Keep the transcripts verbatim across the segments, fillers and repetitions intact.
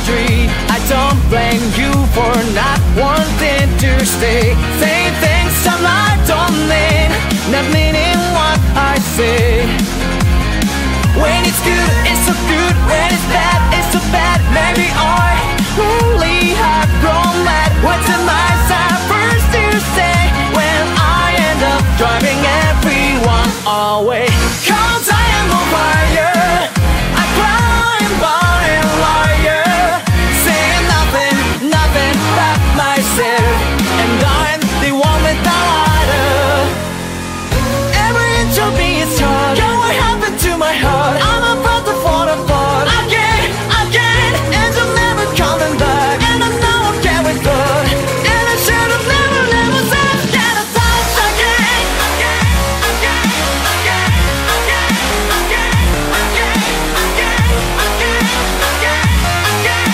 street. I don't blame you for not wanting to stay. Saying things some I don't mean, not meaning what I say. When it's good, it's so good. When it's bad, it's so bad. Maybe I only have grown mad. What's in my side first to say when I end up driving everyone away? Cause I am on fire, I cry and burn and liar, saying nothing, nothing but myself, and I'm the one without water. Every inch of me is hard. Girl, what happened to my heart? I'm about to fall apart again, again, and I'm never coming back. And I know I can't withdraw, and I should have never, never said get a touch again, again, again, again, again, again, again, again, again, again, again,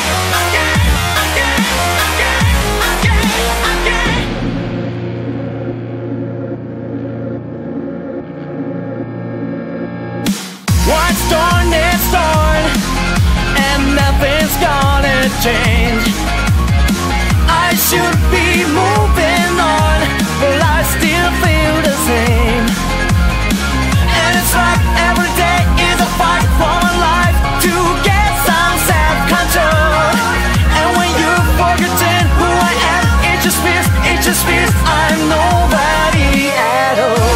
again, again, again, What's torn is torn, and nothing's gonna change. I should be moving on, but I still feel the same. And it's like every day is a fight for my life to get some self-control. And when you've forgotten who I am, it just feels, it just feels I'm nobody at all.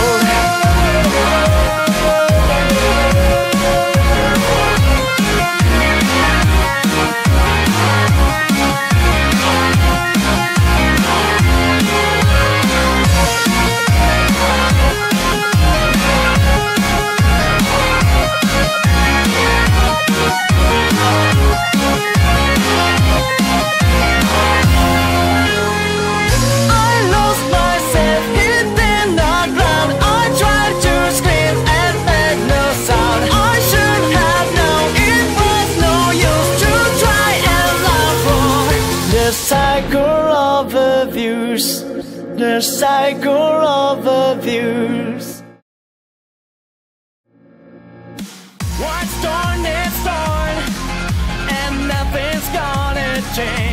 The cycle of abuse. What's torn is torn, and nothing's gonna change.